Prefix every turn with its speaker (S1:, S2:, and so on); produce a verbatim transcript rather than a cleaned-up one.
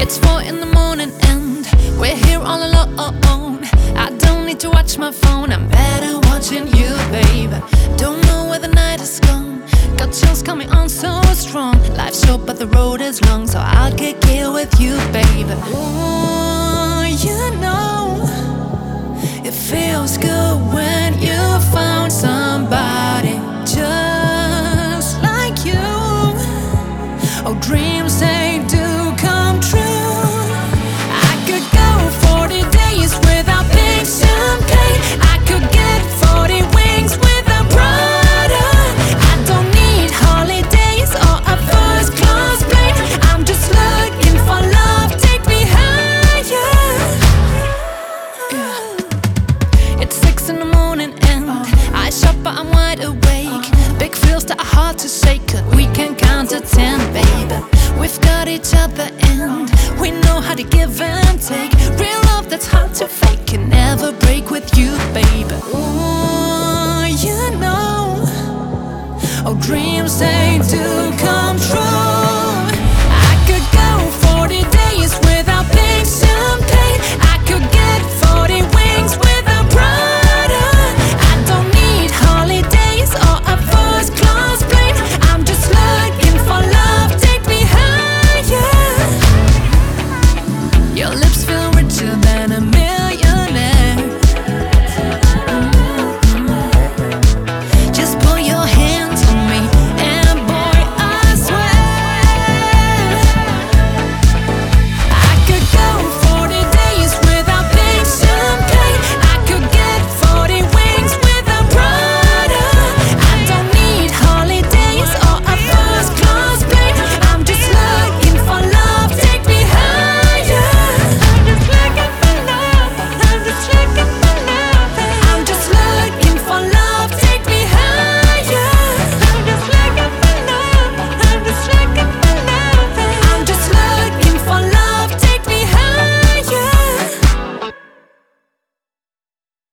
S1: It's four in the morning and we're here all alone. I don't need to watch my phone, I'm better watching you, babe. Don't know where the night is gone, got chills coming on so strong. Life's short but the road is long, so I'll get here with you, babe. Ooh, you know it feels good when you found somebody just like you. Oh, dreams they do come true. I could go forty days without big champagne. I could get forty wings without Prada. I don't need holidays or a first class plane. I'm just looking for love, take me higher. Yeah. It's six in the morning and I shop but I'm wide awake. Big feels that are hard to shake, we can count to ten, baby. We've got each other and we know how to give and take. Real love that's hard to fake can never break with you, baby. Ooh, you know, oh, dreams they do come